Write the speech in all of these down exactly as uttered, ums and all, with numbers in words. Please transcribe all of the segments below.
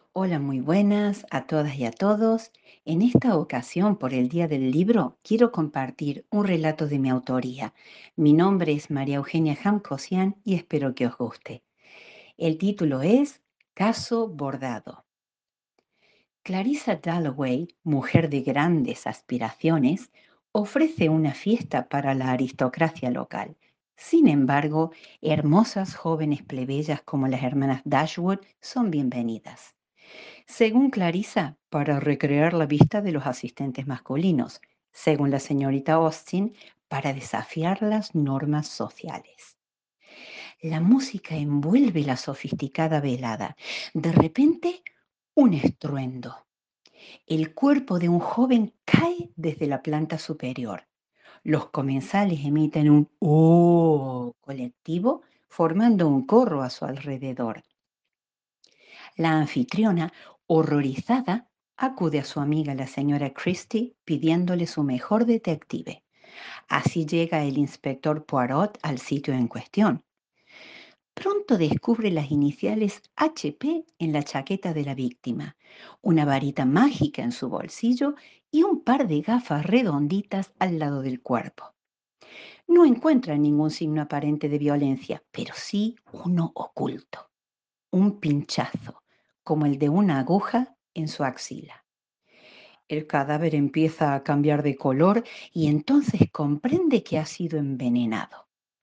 Hola, muy buenas a todas y a todos. En esta ocasión, por el Día del Libro, quiero compartir un relato de mi autoría. Mi nombre es María Eugenia Hamkosian y espero que os guste. El título es Caso Bordado. Clarissa Dalloway, mujer de grandes aspiraciones, ofrece una fiesta para la aristocracia local. Sin embargo, hermosas jóvenes plebeyas como las hermanas Dashwood son bienvenidas. Según Clarissa, para recrear la vista de los asistentes masculinos. Según la señorita Austen, para desafiar las normas sociales. La música envuelve la sofisticada velada. De repente, un estruendo. El cuerpo de un joven cae desde la planta superior. Los comensales emiten un "oh" colectivo, formando un corro a su alrededor. La anfitriona, horrorizada, acude a su amiga la señora Christie pidiéndole su mejor detective. Así llega el inspector Poirot al sitio en cuestión. Pronto descubre las iniciales H P en la chaqueta de la víctima, una varita mágica en su bolsillo y un par de gafas redonditas al lado del cuerpo. No encuentra ningún signo aparente de violencia, pero sí uno oculto, un pinchazo, como el de una aguja en su axila. El cadáver empieza a cambiar de color y entonces comprende que ha sido envenenado.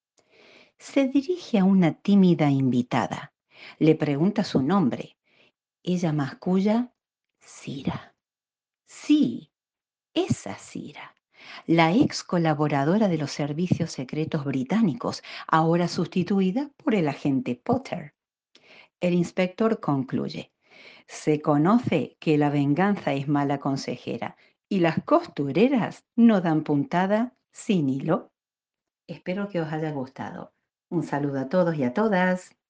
Se dirige a una tímida invitada. Le pregunta su nombre. Ella masculla Cira. Sí, esa Cira, la ex colaboradora de los servicios secretos británicos, ahora sustituida por el agente Potter. El inspector concluye. Se conoce que la venganza es mala consejera y las costureras no dan puntada sin hilo. Espero que os haya gustado. Un saludo a todos y a todas.